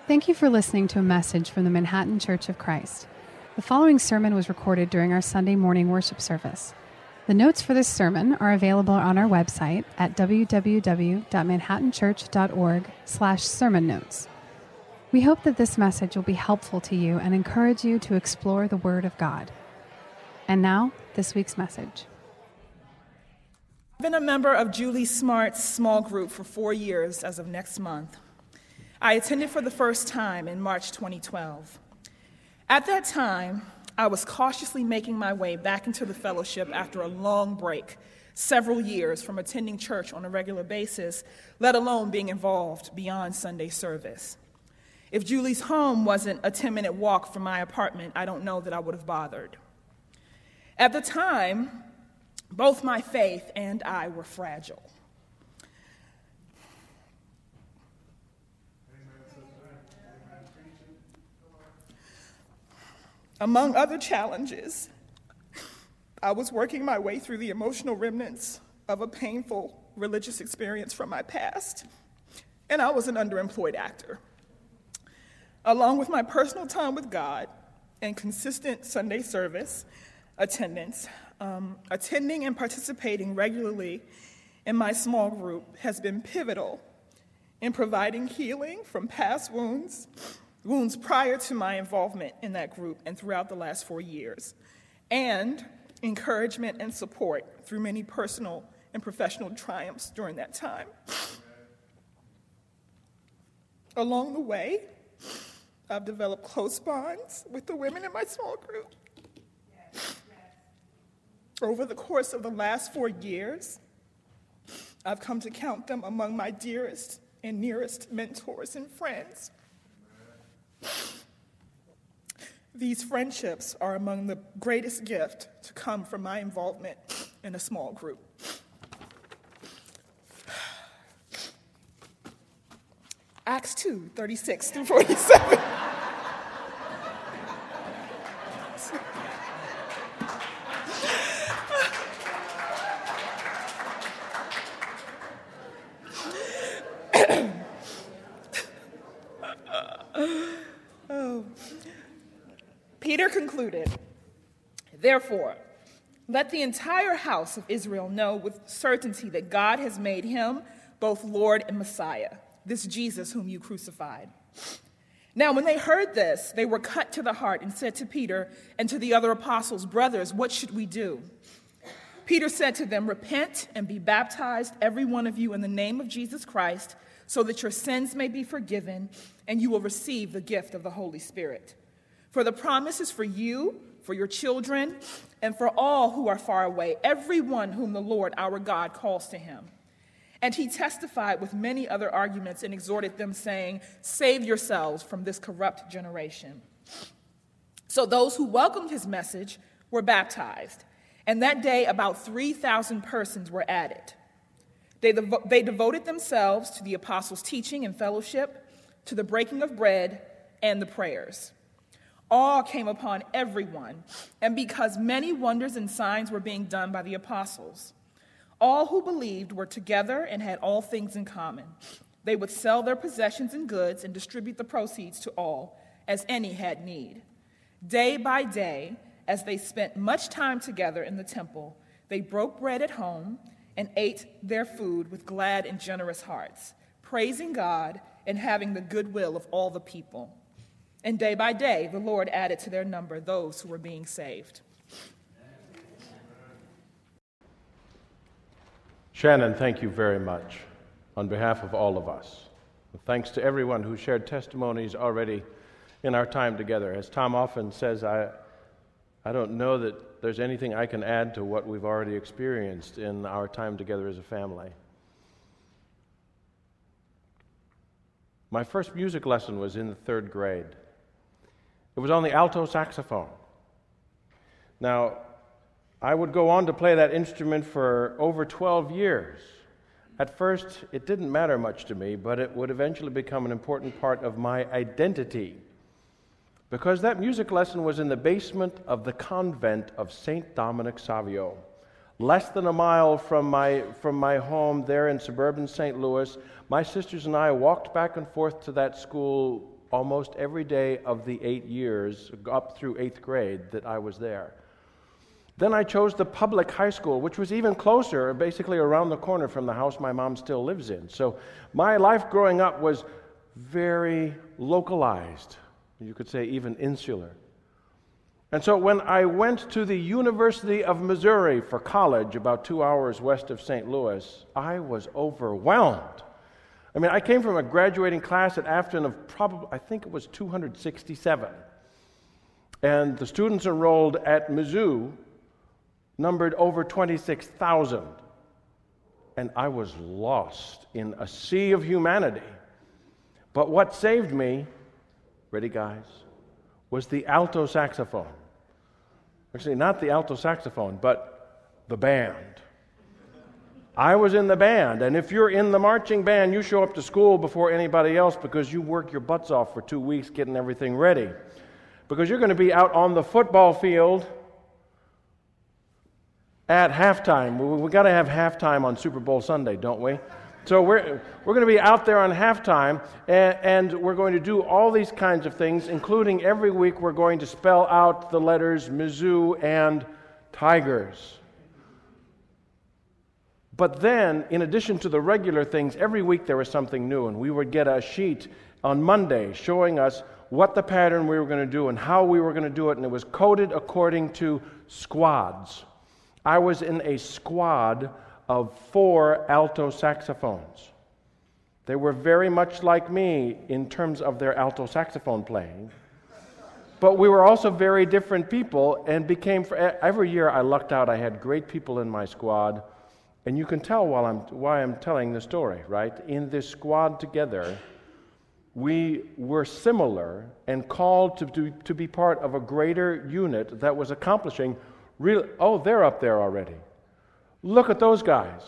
Thank you for listening to a message from the Manhattan Church of Christ. The following sermon was recorded during our Sunday morning worship service. The notes for this sermon are available on our website at www.manhattanchurch.org/sermon notes. We hope that this message will be helpful to you and encourage you to explore the Word of God. And now, this week's message. I've been a member of Julie Smart's small group for 4 years as of next month. I attended for the first time in March 2012. At that time, I was cautiously making my way back into the fellowship after a long break, several years from attending church on a regular basis, let alone being involved beyond Sunday service. If Julie's home wasn't a 10-minute walk from my apartment, I don't know that I would have bothered. At the time, both my faith and I were fragile. Among other challenges, I was working my way through the emotional remnants of a painful religious experience from my past, and I was an underemployed actor. Along with my personal time with God and consistent Sunday service attendance, attending and participating regularly in my small group has been pivotal in providing healing from past wounds prior to my involvement in that group and throughout the last 4 years, and encouragement and support through many personal and professional triumphs during that time. Along the way, I've developed close bonds with the women in my small group. Over the course of the last 4 years, I've come to count them among my dearest and nearest mentors and friends. These friendships are among the greatest gift to come from my involvement in a small group. Acts 2:36-47. Peter concluded, "Therefore, let the entire house of Israel know with certainty that God has made him both Lord and Messiah, this Jesus whom you crucified." Now, when they heard this, they were cut to the heart and said to Peter and to the other apostles, "Brothers, what should we do?" Peter said to them, "Repent and be baptized, every one of you, in the name of Jesus Christ, so that your sins may be forgiven, and you will receive the gift of the Holy Spirit. For the promise is for you, for your children, and for all who are far away, everyone whom the Lord our God calls to him." And he testified with many other arguments and exhorted them, saying, "Save yourselves from this corrupt generation." So those who welcomed his message were baptized, and that day about 3,000 persons were added. They devoted themselves to the apostles' teaching and fellowship, to the breaking of bread and the prayers. Awe came upon everyone, and because many wonders and signs were being done by the apostles, all who believed were together and had all things in common. They would sell their possessions and goods and distribute the proceeds to all, as any had need. Day by day, as they spent much time together in the temple, they broke bread at home and ate their food with glad and generous hearts, praising God and having the goodwill of all the people. And day by day, the Lord added to their number those who were being saved. Shannon, thank you very much on behalf of all of us. Thanks to everyone who shared testimonies already in our time together. As Tom often says, I don't know that there's anything I can add to what we've already experienced in our time together as a family. My first music lesson was in the 3rd grade. It was on the alto saxophone. Now, I would go on to play that instrument for over 12 years. At first, it didn't matter much to me, but it would eventually become an important part of my identity, because that music lesson was in the basement of the convent of St. Dominic Savio. Less than a mile from my home there in suburban St. Louis, my sisters and I walked back and forth to that school almost every day of the 8 years, up through 8th grade, that I was there. Then I chose the public high school, which was even closer, basically around the corner from the house my mom still lives in. So my life growing up was very localized. You could say even insular. And so when I went to the University of Missouri for college, about 2 hours west of St. Louis, I was overwhelmed. I mean, I came from a graduating class at Afton of probably, I think it was 267. And the students enrolled at Mizzou numbered over 26,000. And I was lost in a sea of humanity. But what saved me, ready guys, was the alto saxophone. Actually, not the alto saxophone, but the band. I was in the band, and if you're in the marching band, you show up to school before anybody else because you work your butts off for 2 weeks getting everything ready. Because you're going to be out on the football field at halftime. We've got to have halftime on Super Bowl Sunday, don't we? So we're going to be out there on halftime, and we're going to do all these kinds of things, including every week we're going to spell out the letters Mizzou and Tigers. But then, in addition to the regular things, every week there was something new, and we would get a sheet on Monday showing us what the pattern we were going to do and how we were going to do it, and it was coded according to squads. I was in a squad of 4 alto saxophones. They were very much like me in terms of their alto saxophone playing, but we were also very different people and became, every year I lucked out. I had great people in my squad, and you can tell why I'm telling the story, right? In this squad together, we were similar and called to be part of a greater unit that was accomplishing really, oh, they're up there already. Look at those guys.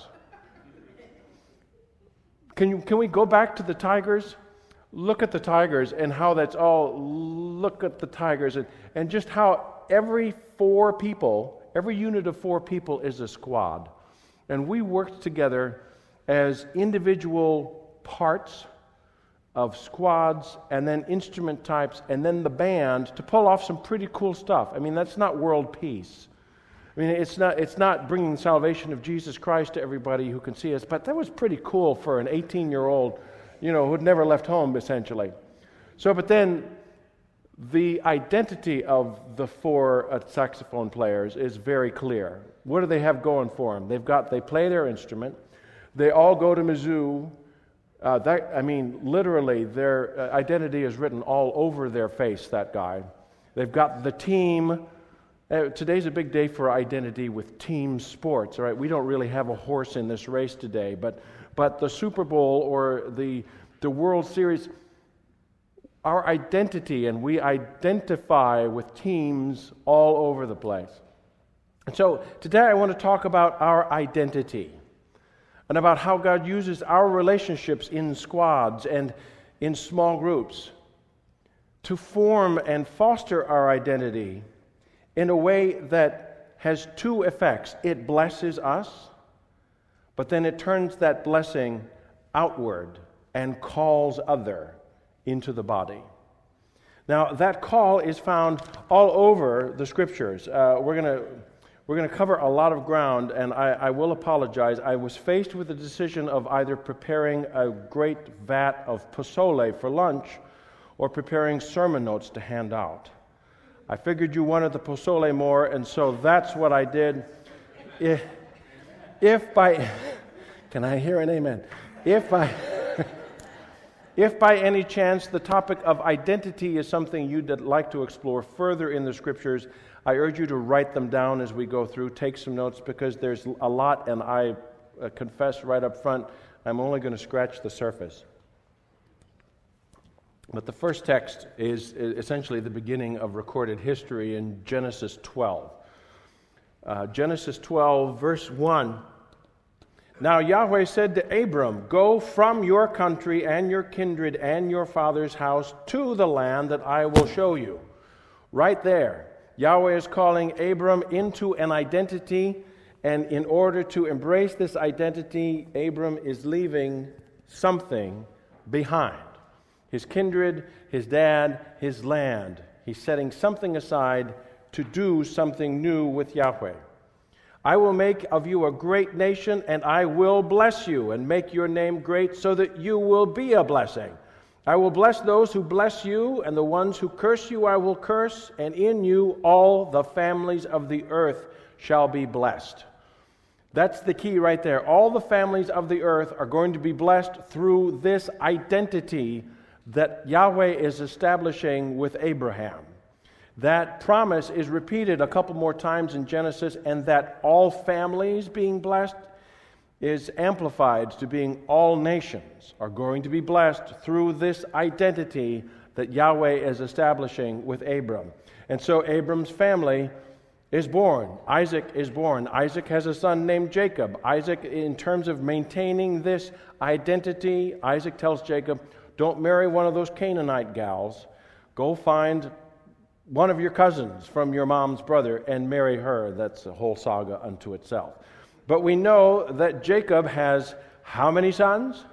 Can we go back to the Tigers? Look at the Tigers and how that's all, look at the Tigers and just how every 4 people, every unit of 4 people is a squad. And we worked together as individual parts of squads and then instrument types and then the band to pull off some pretty cool stuff. I mean, that's not world peace. I mean, it's not bringing salvation of Jesus Christ to everybody who can see us, but that was pretty cool for an 18-year-old, who'd never left home, essentially. So, but then the identity of the 4 saxophone players is very clear. What do they have going for them? They play their instrument. They all go to Mizzou. Literally, their identity is written all over their face, that guy. They've got the team. Today's a big day for identity with team sports, all right? We don't really have a horse in this race today, but the Super Bowl or the World Series, our identity, and we identify with teams all over the place. And so today I want to talk about our identity and about how God uses our relationships in squads and in small groups to form and foster our identity in a way that has 2 effects. It blesses us, but then it turns that blessing outward and calls other into the body. Now, that call is found all over the Scriptures. We're going to cover a lot of ground, and I will apologize. I was faced with the decision of either preparing a great vat of pozole for lunch or preparing sermon notes to hand out. I figured you wanted the pozole more, and so that's what I did. If by, can I hear an amen? If by any chance the topic of identity is something you'd like to explore further in the Scriptures, I urge you to write them down as we go through, take some notes, because there's a lot, and I confess right up front, I'm only going to scratch the surface. But the first text is essentially the beginning of recorded history in Genesis 12. Genesis 12, verse 1. Now Yahweh said to Abram, "Go from your country and your kindred and your father's house to the land that I will show you." Right there, Yahweh is calling Abram into an identity, and in order to embrace this identity, Abram is leaving something behind. his kindred, his dad, his land. He's setting something aside to do something new with Yahweh. I will make of you a great nation, and I will bless you and make your name great so that you will be a blessing. I will bless those who bless you, and the ones who curse you I will curse, and in you all the families of the earth shall be blessed. That's the key right there. All the families of the earth are going to be blessed through this identity that Yahweh is establishing with Abraham. That promise is repeated a couple more times in Genesis, and that all families being blessed is amplified to being all nations are going to be blessed through this identity that Yahweh is establishing with Abram. And so Abram's family is born. Isaac is born. Isaac has a son named Jacob. Isaac, in terms of maintaining this identity, Isaac tells Jacob, don't marry one of those Canaanite gals. Go find one of your cousins from your mom's brother and marry her. That's a whole saga unto itself. But we know that Jacob has how many sons?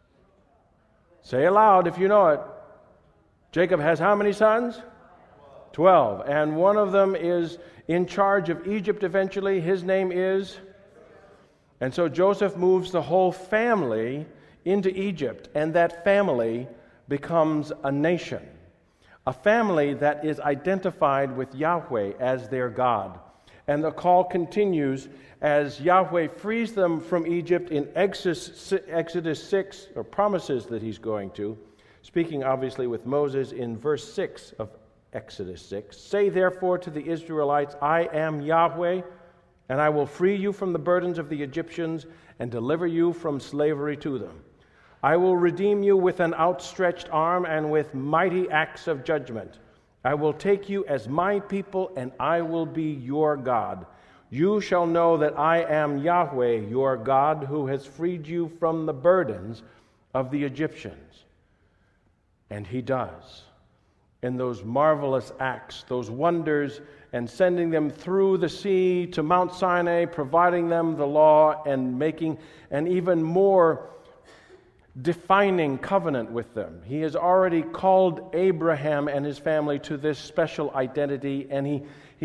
Say aloud if you know it. Jacob has how many sons? 12. And one of them is in charge of Egypt eventually. His name is? And so Joseph moves the whole family into Egypt, and that family becomes a nation. A family that is identified with Yahweh as their God. And the call continues as Yahweh frees them from Egypt in Exodus 6, or promises that he's going to, speaking obviously with Moses in verse 6 of Exodus 6. Say therefore to the Israelites, I am Yahweh, and I will free you from the burdens of the Egyptians and deliver you from slavery to them. I will redeem you with an outstretched arm and with mighty acts of judgment. I will take you as my people, and I will be your God. You shall know that I am Yahweh, your God, who has freed you from the burdens of the Egyptians. And he does. In those marvelous acts, those wonders, and sending them through the sea to Mount Sinai, providing them the law, and making an even more defining covenant with them. He has already called Abraham and his family to this special identity, and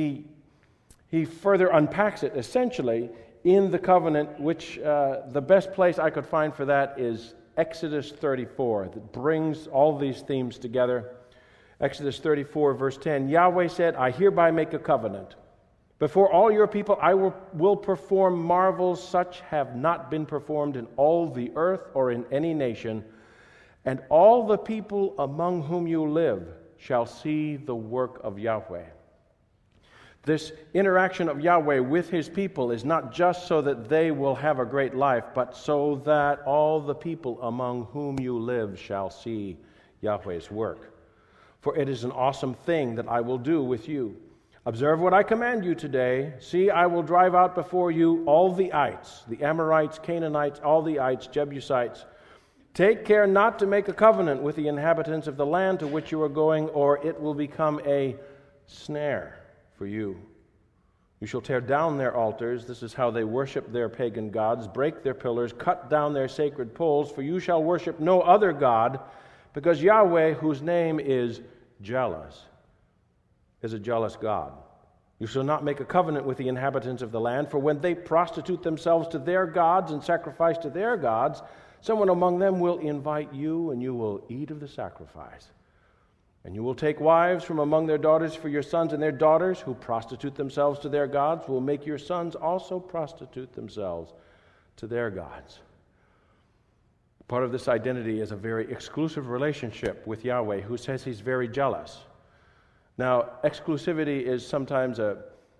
he further unpacks it essentially in the covenant, which the best place I could find for that is Exodus 34, that brings all these themes together. Exodus 34, verse 10, Yahweh said, I hereby make a covenant. Before all your people I will perform marvels such have not been performed in all the earth or in any nation, and all the people among whom you live shall see the work of Yahweh. This interaction of Yahweh with his people is not just so that they will have a great life, but so that all the people among whom you live shall see Yahweh's work. For it is an awesome thing that I will do with you. Observe what I command you today. See, I will drive out before you all the ites, the Amorites, Canaanites, all the ites, Jebusites. Take care not to make a covenant with the inhabitants of the land to which you are going, or it will become a snare for you. You shall tear down their altars. This is how they worship their pagan gods. Break their pillars, cut down their sacred poles, for you shall worship no other God, because Yahweh, whose name is jealous, is a jealous God. You shall not make a covenant with the inhabitants of the land, for when they prostitute themselves to their gods and sacrifice to their gods, someone among them will invite you, and you will eat of the sacrifice. And you will take wives from among their daughters for your sons, and their daughters who prostitute themselves to their gods will make your sons also prostitute themselves to their gods. Part of this identity is a very exclusive relationship with Yahweh, who says he's very jealous. Now, exclusivity is sometimes a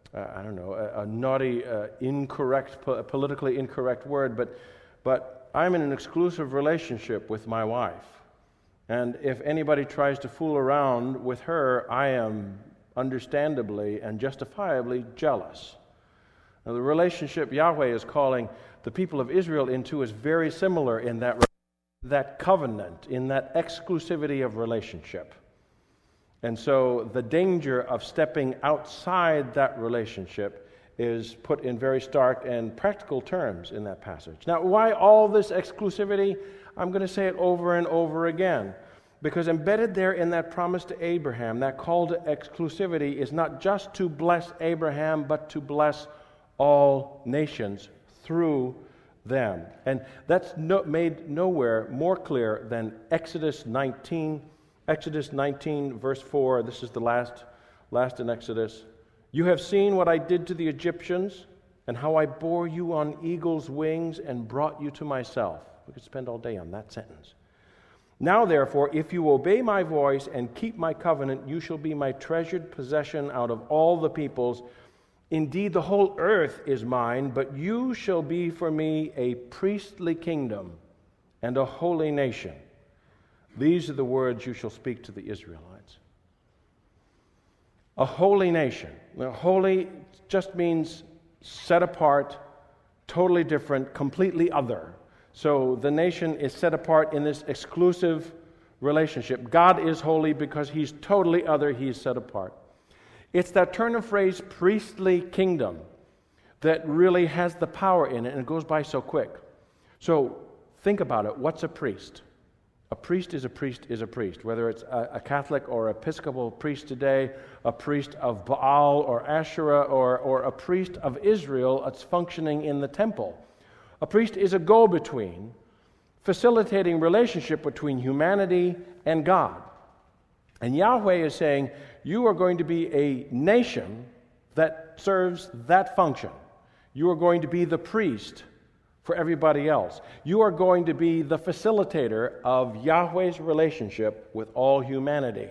naughty, incorrect, politically incorrect word, but I'm in an exclusive relationship with my wife. And if anybody tries to fool around with her, I am understandably and justifiably jealous. Now, the relationship Yahweh is calling the people of Israel into is very similar in that covenant, in that exclusivity of relationship. And so the danger of stepping outside that relationship is put in very stark and practical terms in that passage. Now, why all this exclusivity? I'm going to say it over and over again. Because embedded there in that promise to Abraham, that call to exclusivity, is not just to bless Abraham, but to bless all nations through them. And that's made nowhere more clear than Exodus 19. Exodus 19, verse 4, this is the last in Exodus. You have seen what I did to the Egyptians, and how I bore you on eagle's wings and brought you to myself. We could spend all day on that sentence. Now, therefore, if you obey my voice and keep my covenant, you shall be my treasured possession out of all the peoples. Indeed, the whole earth is mine, but you shall be for me a priestly kingdom and a holy nation. These are the words you shall speak to the Israelites. A holy nation. Now, holy just means set apart, totally different, completely other. So the nation is set apart in this exclusive relationship. God is holy because He's totally other, He's set apart. It's that turn of phrase, priestly kingdom, that really has the power in it, and it goes by so quick. So think about it. What's a priest? A priest is a priest is a priest. Whether it's a Catholic or Episcopal priest today, a priest of Baal or Asherah, or a priest of Israel that's functioning in the temple. A priest is a go-between, facilitating relationship between humanity and God. And Yahweh is saying, you are going to be a nation that serves that function. You are going to be the priest for everybody else. You are going to be the facilitator of Yahweh's relationship with all humanity.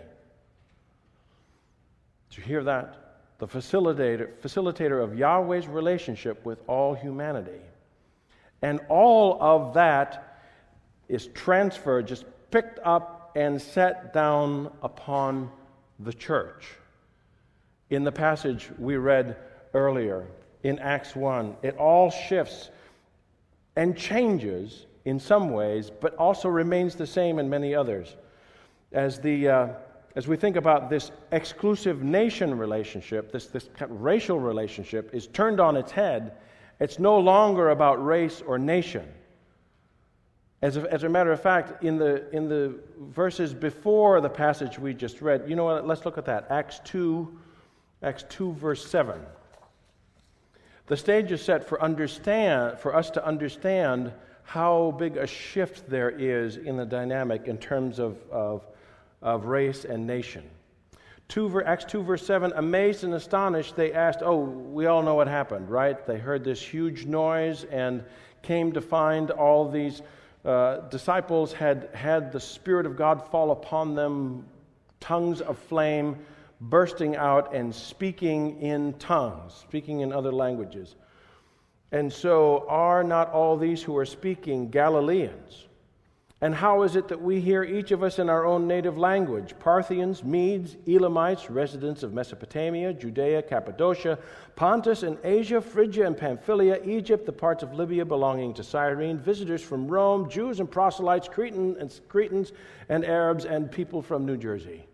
Did you hear that? The facilitator of Yahweh's relationship with all humanity. And all of that is transferred, just picked up and set down upon the church. In the passage we read earlier in Acts 1, it all shifts and changes in some ways, but also remains the same in many others. As we think about this exclusive nation relationship, this kind of racial relationship is turned on its head. It's no longer about race or nation. As a matter of fact, in the verses before the passage we just read, you know what? Let's look at that. Acts 2, verse 7. The stage is set for us to understand how big a shift there is in the dynamic in terms of race and nation. Acts 2, verse 7, amazed and astonished, they asked, we all know what happened, right? They heard this huge noise and came to find all these disciples had the Spirit of God fall upon them, tongues of flame bursting out and speaking in tongues, speaking in other languages. And so are not all these who are speaking Galileans? And how is it that we hear each of us in our own native language? Parthians, Medes, Elamites, residents of Mesopotamia, Judea, Cappadocia, Pontus and Asia, Phrygia and Pamphylia, Egypt, the parts of Libya belonging to Cyrene, visitors from Rome, Jews and proselytes, Cretans and Arabs, and people from New Jersey.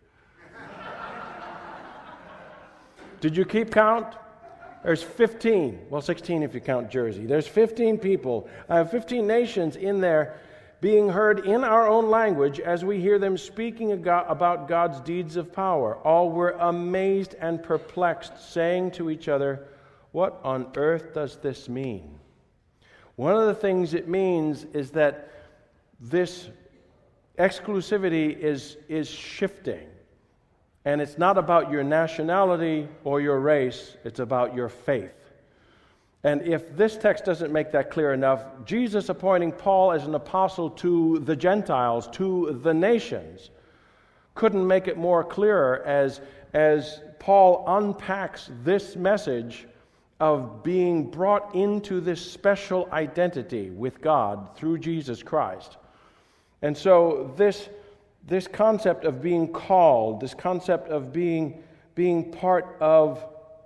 Did you keep count? There's 15. Well, 16 if you count Jersey. There's 15 people. 15 nations in there being heard in our own language as we hear them speaking about God's deeds of power. All were amazed and perplexed, saying to each other, what on earth does this mean? One of the things it means is that this exclusivity is shifting. And it's not about your nationality or your race, it's about your faith. And if this text doesn't make that clear enough, Jesus appointing Paul as an apostle to the Gentiles, to the nations, couldn't make it more clearer as Paul unpacks this message of being brought into this special identity with God through Jesus Christ. And so this concept of being called, this concept of being part of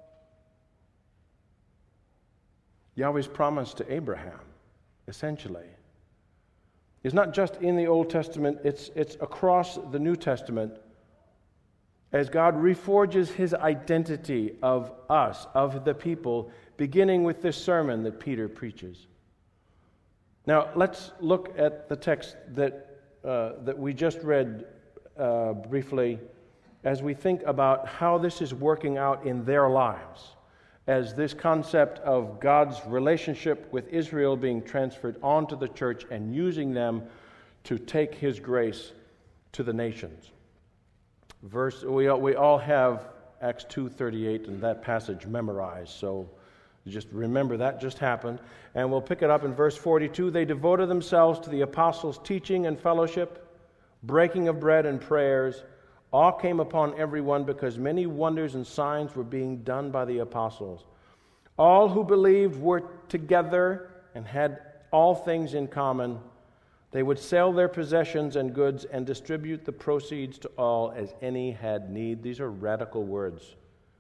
Yahweh's promise to Abraham, essentially, is not just in the Old Testament, it's across the New Testament as God reforges His identity of us, of the people, beginning with this sermon that Peter preaches. Now, let's look at the text that we just read briefly as we think about how this is working out in their lives, as this concept of God's relationship with Israel being transferred onto the church and using them to take His grace to the nations. We all have Acts 2:38 and that passage memorized, so just remember that just happened. And we'll pick it up in verse 42. They devoted themselves to the apostles' teaching and fellowship, breaking of bread and prayers. Awe came upon everyone because many wonders and signs were being done by the apostles. All who believed were together and had all things in common. They would sell their possessions and goods and distribute the proceeds to all as any had need. These are radical words.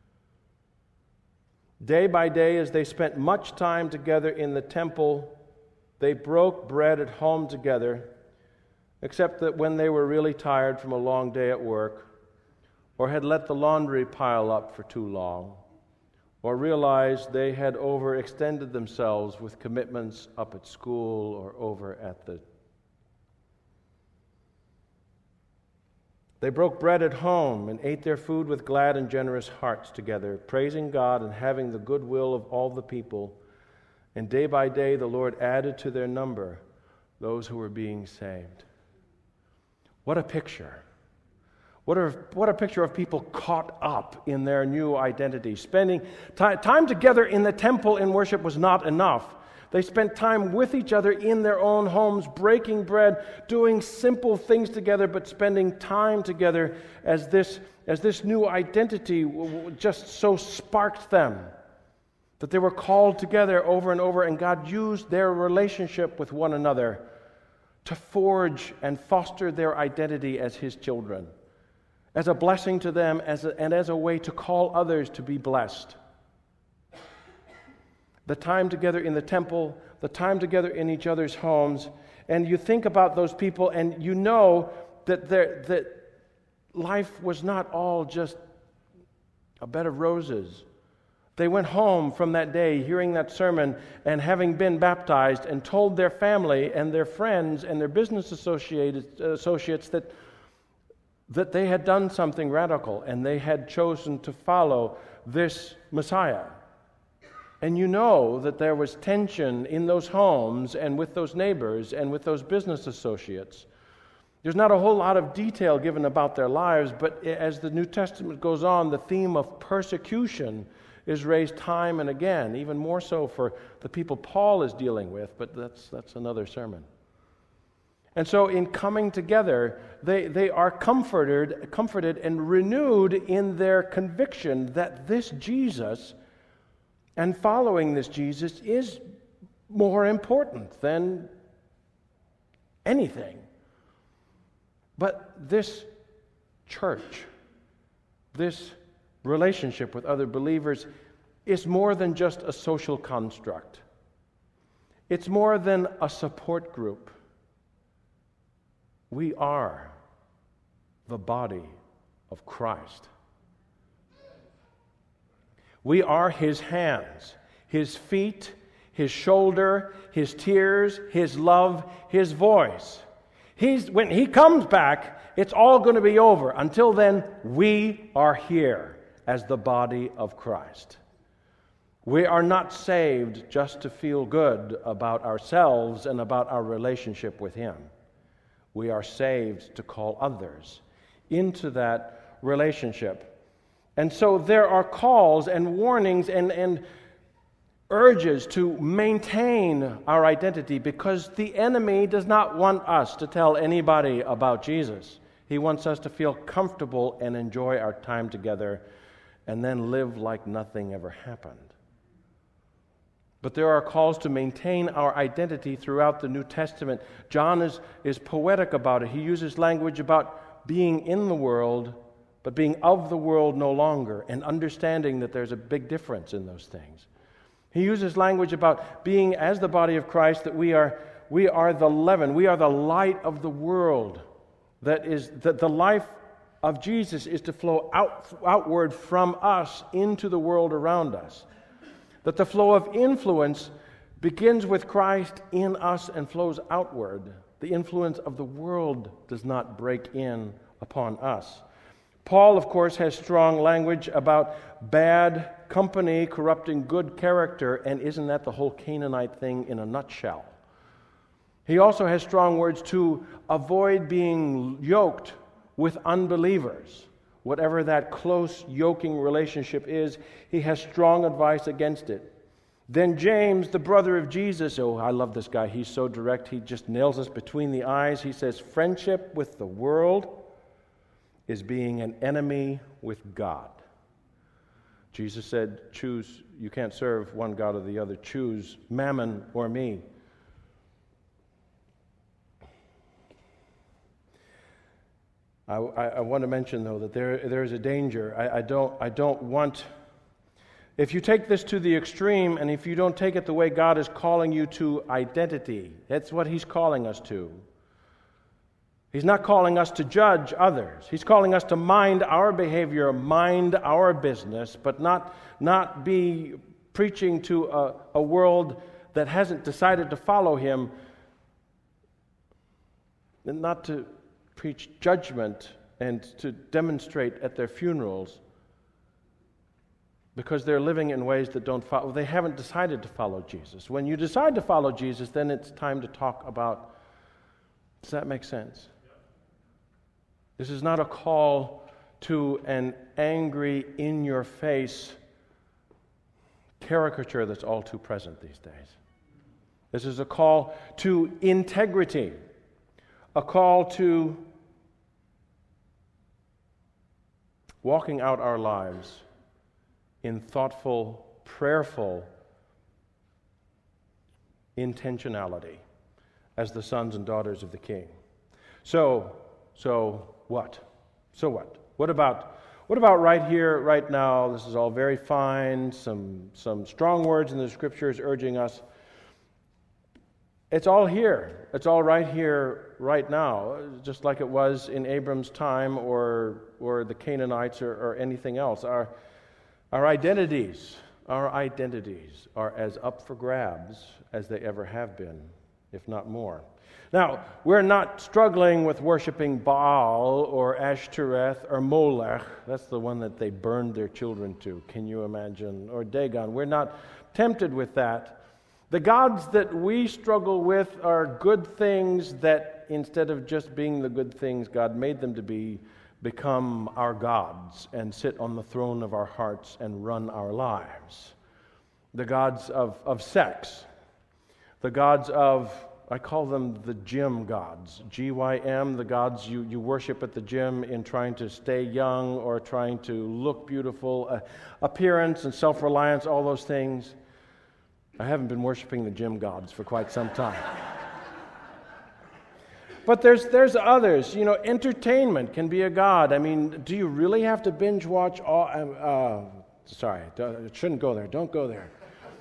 Day by day, as they spent much time together in the temple, they broke bread at home together, except that when they were really tired from a long day at work, or had let the laundry pile up for too long, or realized they had overextended themselves with commitments up at school or over at the... They broke bread at home and ate their food with glad and generous hearts together, praising God and having the goodwill of all the people. And day by day the Lord added to their number those who were being saved. What a picture. What a picture of people caught up in their new identity. Spending time together in the temple in worship was not enough. They spent time with each other in their own homes, breaking bread, doing simple things together, but spending time together as this new identity just so sparked them that they were called together over and over, and God used their relationship with one another to forge and foster their identity as His children, as a blessing to them and as a way to call others to be blessed. The time together in the temple, the time together in each other's homes, and you think about those people and you know that life was not all just a bed of roses. They went home from that day hearing that sermon and having been baptized and told their family and their friends and their business associates that they had done something radical and they had chosen to follow this Messiah. And you know that there was tension in those homes and with those neighbors and with those business associates. There's not a whole lot of detail given about their lives, but as the New Testament goes on, the theme of persecution is raised time and again, even more so for the people Paul is dealing with, but that's another sermon. And so in coming together, they are comforted and renewed in their conviction that this Jesus and following this Jesus is more important than anything. But this church, this relationship with other believers, is more than just a social construct. It's more than a support group. We are the body of Christ. We are His hands, His feet, His shoulder, His tears, His love, His voice. When He comes back, it's all going to be over. Until then, we are here as the body of Christ. We are not saved just to feel good about ourselves and about our relationship with Him. We are saved to call others into that relationship. And so there are calls and warnings and urges to maintain our identity because the enemy does not want us to tell anybody about Jesus. He wants us to feel comfortable and enjoy our time together and then live like nothing ever happened. But there are calls to maintain our identity throughout the New Testament. John is poetic about it. He uses language about being in the world, but being of the world no longer, and understanding that there's a big difference in those things. He uses language about being as the body of Christ, that we are the leaven, we are the light of the world. That is, that the life of Jesus is to flow outward from us into the world around us. That the flow of influence begins with Christ in us and flows outward. The influence of the world does not break in upon us. Paul, of course, has strong language about bad company corrupting good character, and isn't that the whole Canaanite thing in a nutshell? He also has strong words to avoid being yoked with unbelievers. Whatever that close yoking relationship is, he has strong advice against it. Then James, the brother of Jesus, oh, I love this guy. He's so direct. He just nails us between the eyes. He says, friendship with the world is being an enemy with God. Jesus said, choose, you can't serve one God or the other. Choose mammon or me. I want to mention, though, that there is a danger. I don't want... If you take this to the extreme, and if you don't take it the way God is calling you to identity, that's what He's calling us to. He's not calling us to judge others. He's calling us to mind our behavior, mind our business, but not be preaching to a world that hasn't decided to follow Him, and not to preach judgment and to demonstrate at their funerals because they're living in ways that don't follow. They haven't decided to follow Jesus. When you decide to follow Jesus, then it's time to talk about, does that make sense? This is not a call to an angry, in-your-face caricature that's all too present these days. This is a call to integrity, a call to walking out our lives in thoughtful, prayerful intentionality as the sons and daughters of the King. So what? So what? What about right here, right now? This is all very fine. Some strong words in the Scriptures urging us. It's all here. It's all right here, right now, just like it was in Abram's time or the Canaanites or anything else. Our identities are as up for grabs as they ever have been, if not more. Now, we're not struggling with worshiping Baal or Ashtoreth or Molech. That's the one that they burned their children to, can you imagine? Or Dagon. We're not tempted with that. The gods that we struggle with are good things that, instead of just being the good things God made them to be, become our gods and sit on the throne of our hearts and run our lives. The gods of sex. The gods of, I call them the gym gods. GYM, the gods you worship at the gym in trying to stay young or trying to look beautiful. Appearance and self-reliance, all those things. I haven't been worshiping the gym gods for quite some time. But there's others. You know, entertainment can be a god. I mean, do you really have to binge watch all... sorry, shouldn't go there. Don't go there.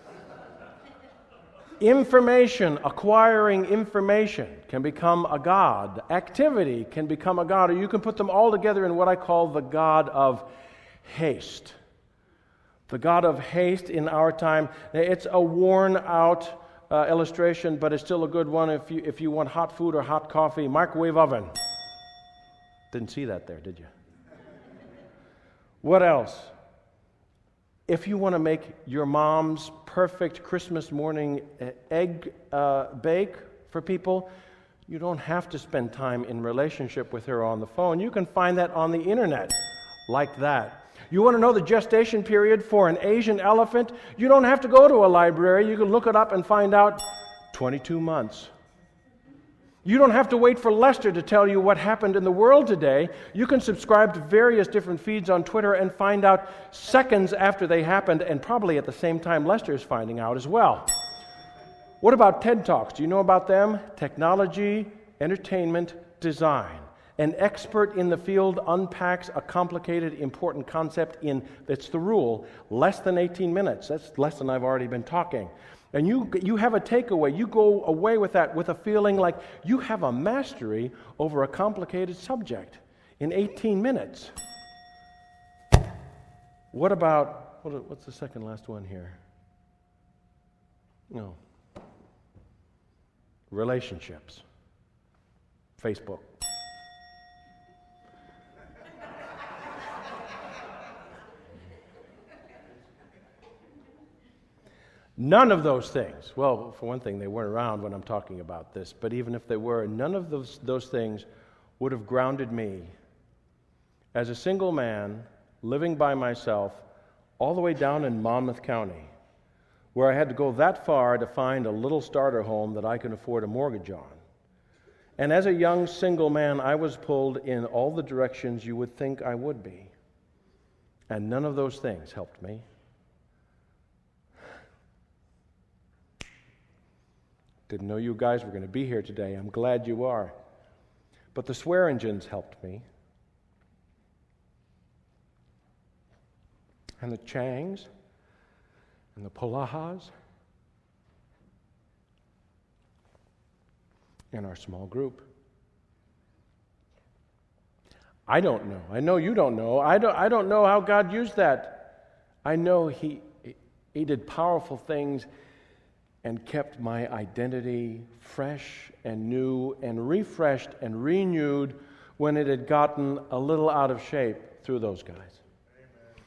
Information, acquiring information can become a god. Activity can become a god. Or you can put them all together in what I call the god of haste. The god of haste in our time. It's a worn-out illustration, but it's still a good one if you want hot food or hot coffee. Microwave oven. Didn't see that there, did you? What else? If you want to make your mom's perfect Christmas morning egg bake for people, you don't have to spend time in relationship with her on the phone. You can find that on the internet, like that. You want to know the gestation period for an Asian elephant? You don't have to go to a library. You can look it up and find out 22 months. You don't have to wait for Lester to tell you what happened in the world today. You can subscribe to various different feeds on Twitter and find out seconds after they happened, and probably at the same time Lester is finding out as well. What about TED Talks? Do you know about them? Technology, entertainment, design. An expert in the field unpacks a complicated, important concept in, that's the rule, less than 18 minutes. That's less than I've already been talking. And you have a takeaway. You go away with that with a feeling like you have a mastery over a complicated subject in 18 minutes. What about, what's the second last one here? No. Relationships. Facebook. None of those things, well, for one thing, they weren't around when I'm talking about this, but even if they were, none of those things would have grounded me as a single man living by myself all the way down in Monmouth County, where I had to go that far to find a little starter home that I could afford a mortgage on. And as a young single man, I was pulled in all the directions you would think I would be. And none of those things helped me. Didn't know you guys were going to be here today. I'm glad you are. But the Swearingens helped me. And the Changs. And the Polahas. And our small group. I don't know. I know you don't know. I don't know how God used that. I know He did powerful things and kept my identity fresh and new and refreshed and renewed when it had gotten a little out of shape through those guys. Amen.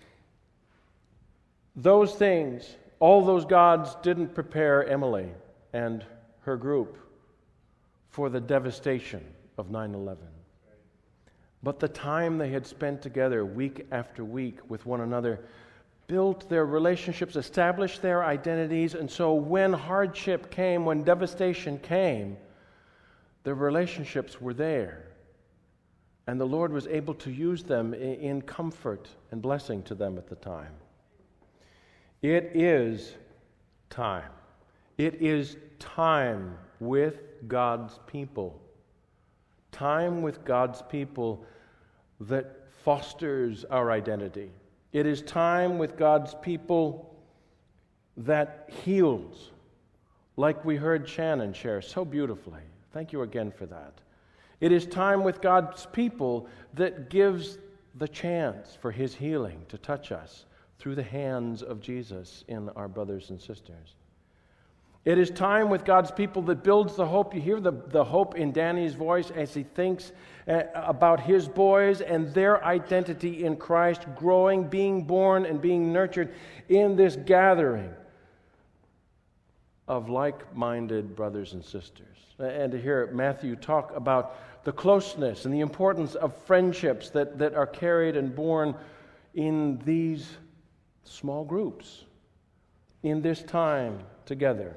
Those things, all those gods didn't prepare Emily and her group for the devastation of 9/11. But the time they had spent together week after week with one another built their relationships, established their identities, and so when hardship came, when devastation came, their relationships were there. And the Lord was able to use them in comfort and blessing to them at the time. It is time. It is time with God's people. Time with God's people that fosters our identity. It is time with God's people that heals, like we heard Shannon share so beautifully. Thank you again for that. It is time with God's people that gives the chance for His healing to touch us through the hands of Jesus in our brothers and sisters. It is time with God's people that builds the hope. You hear the hope in Danny's voice as he thinks about his boys and their identity in Christ, growing, being born, and being nurtured in this gathering of like-minded brothers and sisters. And to hear Matthew talk about the closeness and the importance of friendships that are carried and born in these small groups, in this time together.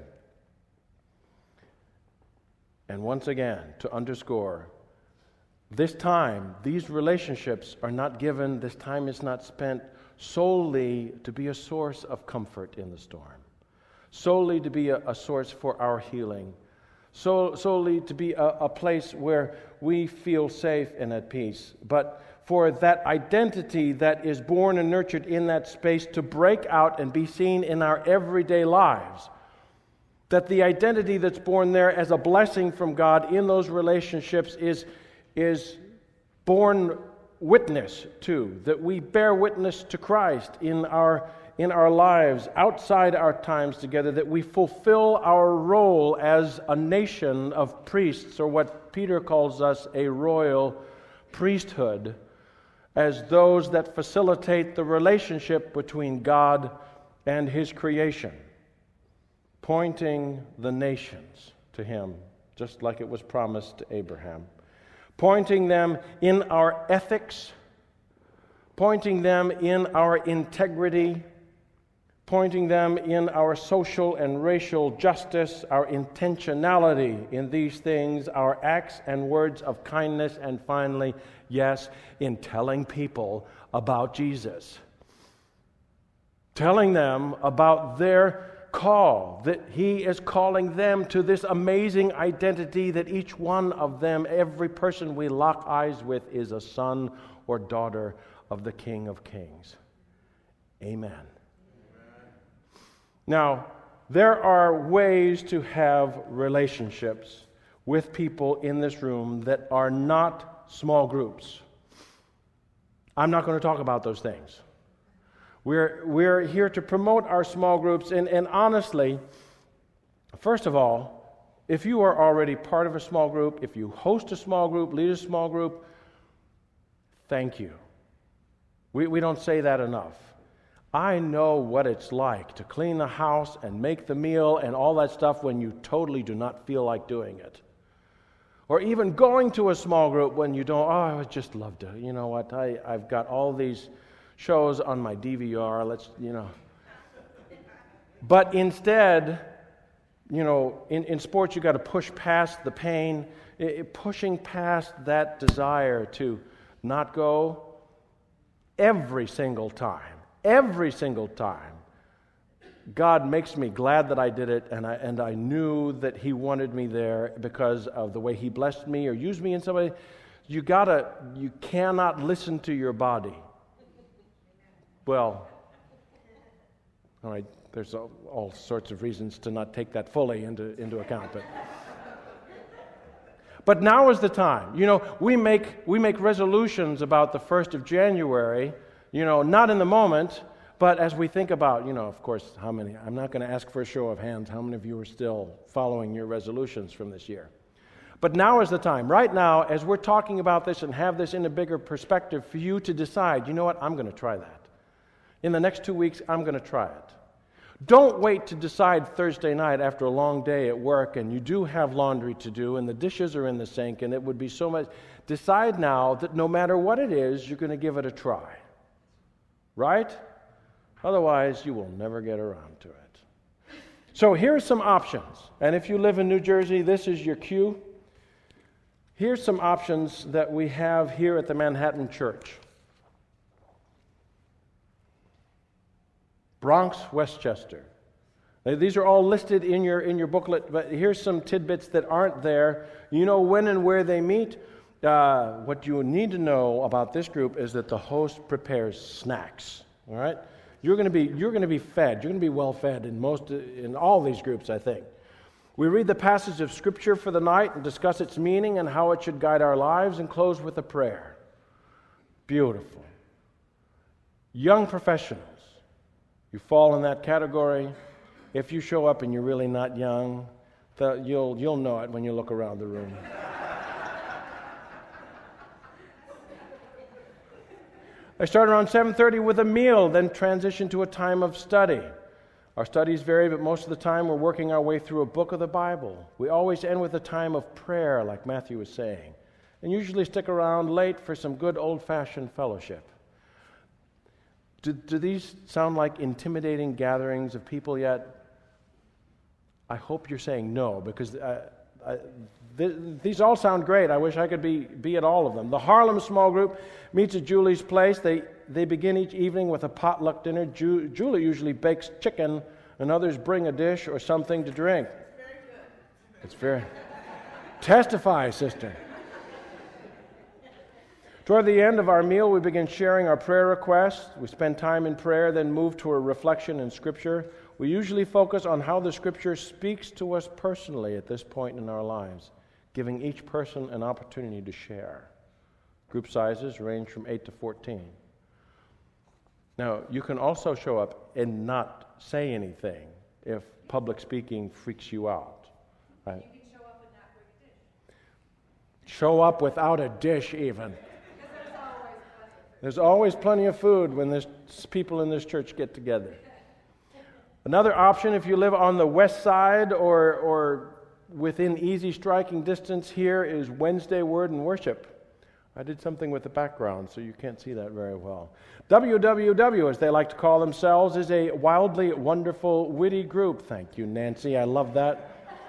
And once again, to underscore, this time, these relationships are not given, this time is not spent solely to be a source of comfort in the storm, solely to be a source for our healing, solely to be a place where we feel safe and at peace, but for that identity that is born and nurtured in that space to break out and be seen in our everyday lives. That the identity that's born there as a blessing from God in those relationships is born witness to, that we bear witness to Christ in our lives, outside our times together, that we fulfill our role as a nation of priests, or what Peter calls us, a royal priesthood, as those that facilitate the relationship between God and His creation, pointing the nations to Him, just like it was promised to Abraham. Pointing them in our ethics, pointing them in our integrity, pointing them in our social and racial justice, our intentionality in these things, our acts and words of kindness, and finally, yes, in telling people about Jesus. Telling them about their call, that He is calling them to this amazing identity that each one of them, every person we lock eyes with, is a son or daughter of the King of Kings. Amen. Now, there are ways to have relationships with people in this room that are not small groups. I'm not going to talk about those things. We're here to promote our small groups, and honestly, first of all, if you are already part of a small group, if you host a small group, lead a small group, thank you. We don't say that enough. I know what it's like to clean the house and make the meal and all that stuff when you totally do not feel like doing it. Or even going to a small group when you don't, I would just love to. You know what, I've got all these shows on my DVR, But instead, in sports you got to push past the pain, pushing past that desire to not go every single time. Every single time, God makes me glad that I did it, and I knew that He wanted me there because of the way He blessed me or used me in some way. You cannot listen to your body. Well, all right, there's all sorts of reasons to not take that fully into account, but now is the time. We make resolutions about the 1st of January. Not in the moment, but as we think about, of course, how many, I'm not going to ask for a show of hands, how many of you are still following your resolutions from this year? But now is the time. Right now, as we're talking about this and have this in a bigger perspective, for you to decide, you know what, I'm going to try that. In the next 2 weeks, I'm going to try it. Don't wait to decide Thursday night after a long day at work and you do have laundry to do and the dishes are in the sink and it would be so much. Decide now that no matter what it is, you're going to give it a try. Right? Otherwise, you will never get around to it. So here's some options. And if you live in New Jersey, this is your cue. Here's some options that we have here at the Manhattan Church. Bronx, Westchester. Now, these are all listed in your booklet, but here's some tidbits that aren't there. You know when and where they meet. What you need to know about this group is that the host prepares snacks. All right, you're going to be fed. You're going to be well fed in all these groups, I think. We read the passage of Scripture for the night and discuss its meaning and how it should guide our lives, and close with a prayer. Beautiful. Young professionals, you fall in that category. If you show up and you're really not young, you'll know it when you look around the room. I start around 7:30 with a meal, then transition to a time of study. Our studies vary, but most of the time we're working our way through a book of the Bible. We always end with a time of prayer, like Matthew was saying, and usually stick around late for some good old-fashioned fellowship. Do these sound like intimidating gatherings of people yet? I hope you're saying no, because these all sound great. I wish I could be at all of them. The Harlem small group meets at Julie's place. They begin each evening with a potluck dinner. Julie usually bakes chicken, and others bring a dish or something to drink. It's very good. Testify, sister. Toward the end of our meal, we begin sharing our prayer requests. We spend time in prayer, then move to a reflection in Scripture. We usually focus on how the Scripture speaks to us personally at this point in our lives, giving each person an opportunity to share. Group sizes range from 8 to 14. Now, you can also show up and not say anything if public speaking freaks you out. Right? You can show up and not bring a dish. Show up without a dish, even. There's always plenty of food when there's people in this church get together. Another option, if you live on the west side or within easy striking distance here, is Wednesday Word and Worship. I did something with the background, so you can't see that very well. WWW, as they like to call themselves, is a wildly wonderful, witty group. Thank you, Nancy. I love that.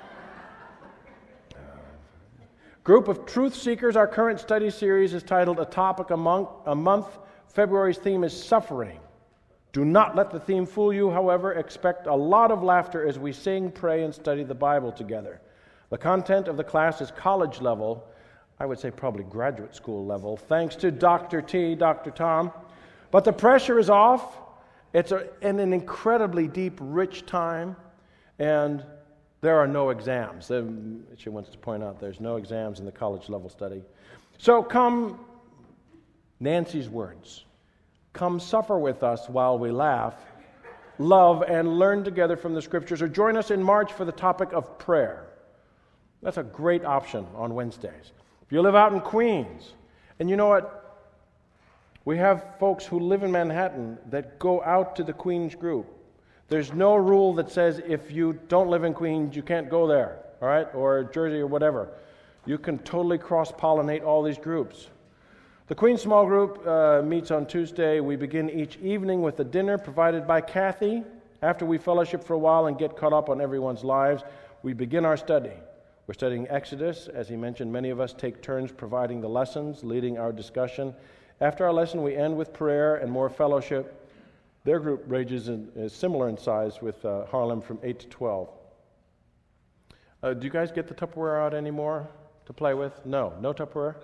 Group of truth seekers. Our current study series is titled A Topic a Month. February's theme is suffering. Do not let the theme fool you, however. Expect a lot of laughter as we sing, pray, and study the Bible together. The content of the class is college level. I would say probably graduate school level, thanks to Dr. T, Dr. Tom. But the pressure is off. It's an incredibly deep, rich time, and there are no exams. She wants to point out there's no exams in the college level study. So come, Nancy's words, come suffer with us while we laugh, love, and learn together from the Scriptures, or join us in March for the topic of prayer. That's a great option on Wednesdays. If you live out in Queens, and you know what? We have folks who live in Manhattan that go out to the Queens group. There's no rule that says if you don't live in Queens, you can't go there, all right, or Jersey or whatever. You can totally cross-pollinate all these groups. The Queens small group meets on Tuesday. We begin each evening with a dinner provided by Kathy. After we fellowship for a while and get caught up on everyone's lives, we begin our study. We're studying Exodus. As he mentioned, many of us take turns providing the lessons, leading our discussion. After our lesson, we end with prayer and more fellowship. Their group ranges is similar in size with Harlem from 8 to 12. Do you guys get the Tupperware out anymore to play with? No Tupperware?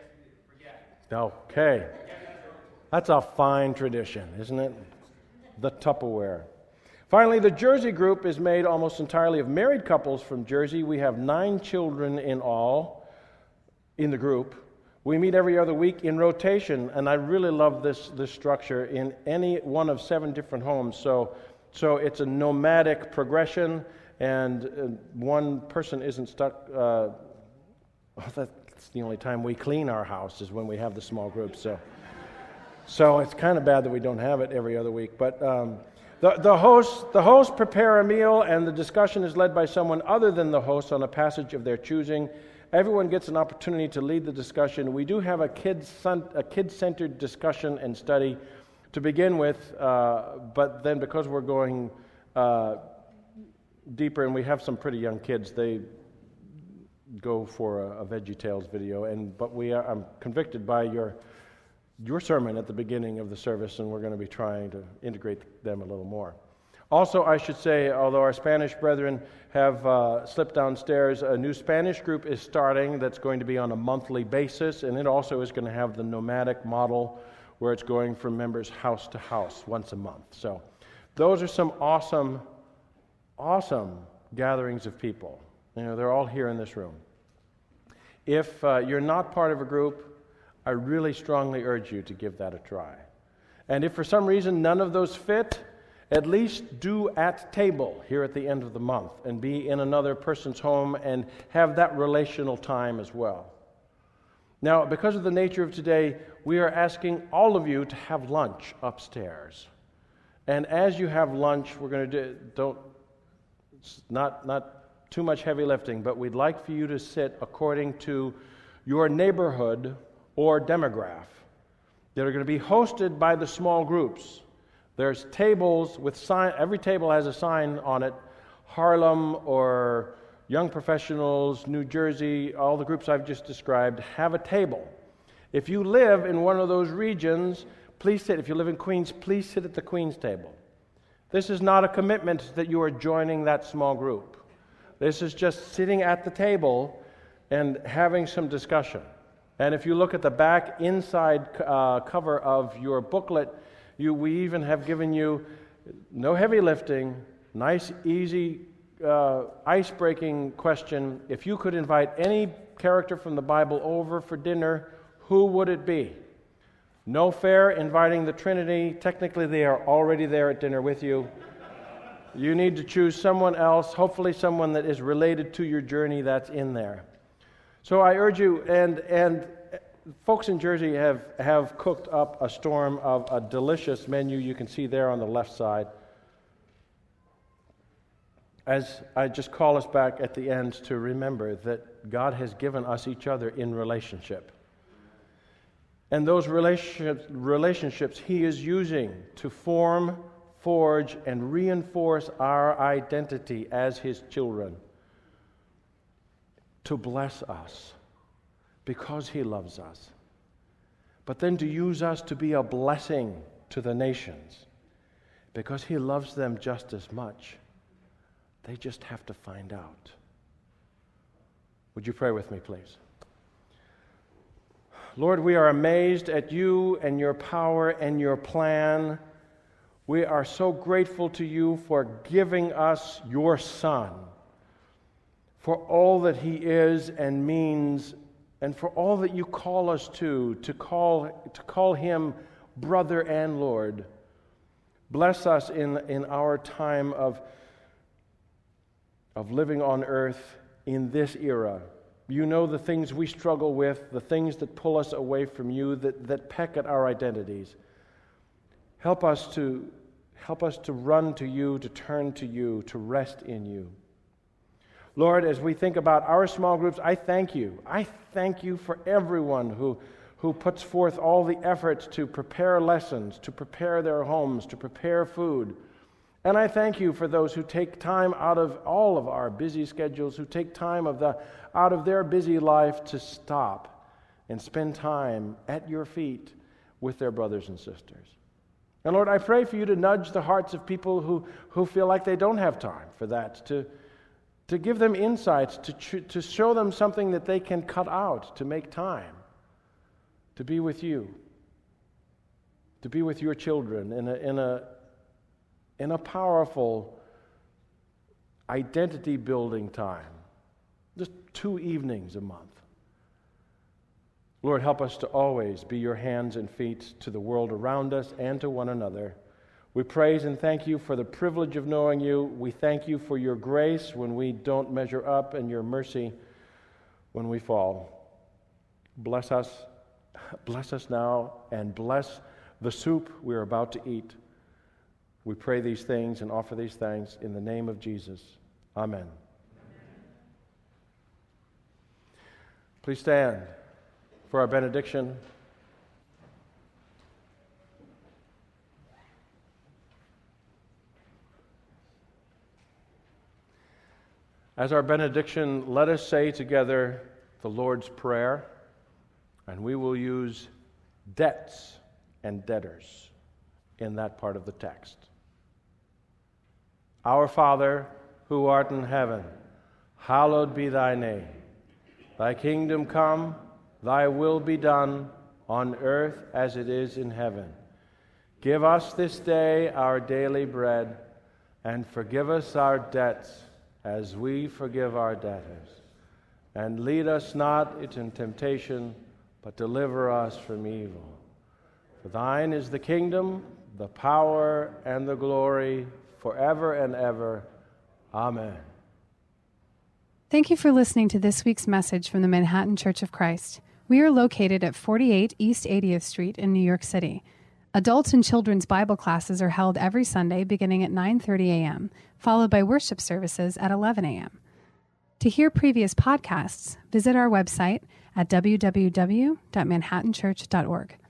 Okay. That's a fine tradition, isn't it? The Tupperware. Finally, the Jersey group is made almost entirely of married couples from Jersey. We have 9 children in all in the group. We meet every other week in rotation, and I really love this structure in any one of 7 different homes. So it's a nomadic progression, and one person isn't stuck. That's the only time we clean our house is when we have the small group. So it's kind of bad that we don't have it every other week. But the hosts prepare a meal, and the discussion is led by someone other than the host on a passage of their choosing. Everyone gets an opportunity to lead the discussion. We do have a kid-centered discussion and study to begin with, but then because we're going deeper and we have some pretty young kids, they go for a VeggieTales video. But I'm convicted by your sermon at the beginning of the service, and we're going to be trying to integrate them a little more. Also, I should say, although our Spanish brethren have slipped downstairs, a new Spanish group is starting that's going to be on a monthly basis, and it also is going to have the nomadic model where it's going from members house to house once a month. So those are some awesome gatherings of people. You know, they're all here in this room. If you're not part of a group, I really strongly urge you to give that a try. And if for some reason none of those fit, at least do at table here at the end of the month and be in another person's home and have that relational time as well. Now, because of the nature of today, we are asking all of you to have lunch upstairs. And as you have lunch, we're going to not too much heavy lifting, but we'd like for you to sit according to your neighborhood or demograph that are going to be hosted by the small groups. There's tables with sign. Every table has a sign on it. Harlem or Young Professionals, New Jersey, all the groups I've just described have a table. If you live in one of those regions, please sit. If you live in Queens, please sit at the Queens table. This is not a commitment that you are joining that small group. This is just sitting at the table and having some discussion. And if you look at the back inside cover of your booklet, we even have given you no heavy lifting, nice, easy, ice-breaking question. If you could invite any character from the Bible over for dinner, who would it be? No fair inviting the Trinity. Technically, they are already there at dinner with you. You need to choose someone else, hopefully someone that is related to your journey that's in there. So I urge you, and folks in Jersey have cooked up a storm of a delicious menu you can see there on the left side. As I just call us back at the end to remember that God has given us each other in relationship. And those relationships He is using to form, forge, and reinforce our identity as His children. To bless us because He loves us, but then to use us to be a blessing to the nations because He loves them just as much. They just have to find out. Would you pray with me, please? Lord, we are amazed at You and Your power and Your plan. We are so grateful to You for giving us Your Son, for all that He is and means, and for all that You call us to call Him brother and Lord. Bless us in our time of living on earth in this era. You know the things we struggle with, the things that pull us away from you, that peck at our identities. Help us to run to you, to turn to you, to rest in you. Lord, as we think about our small groups, I thank you. I thank you for everyone who puts forth all the efforts to prepare lessons, to prepare their homes, to prepare food. And I thank you for those who take time out of all of our busy schedules, who take time out of their busy life to stop and spend time at your feet with their brothers and sisters. And Lord, I pray for you to nudge the hearts of people who feel like they don't have time for that, to give them insights, to show them something that they can cut out, to make time, to be with you, to be with your children in a powerful identity-building time. Just 2 evenings a month. Lord, help us to always be your hands and feet to the world around us and to one another. We praise and thank you for the privilege of knowing you. We thank you for your grace when we don't measure up and your mercy when we fall. Bless us now, and bless the soup we're about to eat. We pray these things and offer these thanks in the name of Jesus. Amen. Please stand for our benediction. As our benediction, let us say together the Lord's Prayer, and we will use debts and debtors in that part of the text. Our Father, who art in heaven, hallowed be thy name. Thy kingdom come, thy will be done, on earth as it is in heaven. Give us this day our daily bread, and forgive us our debts as we forgive our debtors. And lead us not into temptation, but deliver us from evil. For thine is the kingdom, the power, and the glory, forever and ever. Amen. Thank you for listening to this week's message from the Manhattan Church of Christ. We are located at 48 East 80th Street in New York City. Adults and children's Bible classes are held every Sunday beginning at 9:30 a.m., followed by worship services at 11 a.m. To hear previous podcasts, visit our website at www.manhattanchurch.org.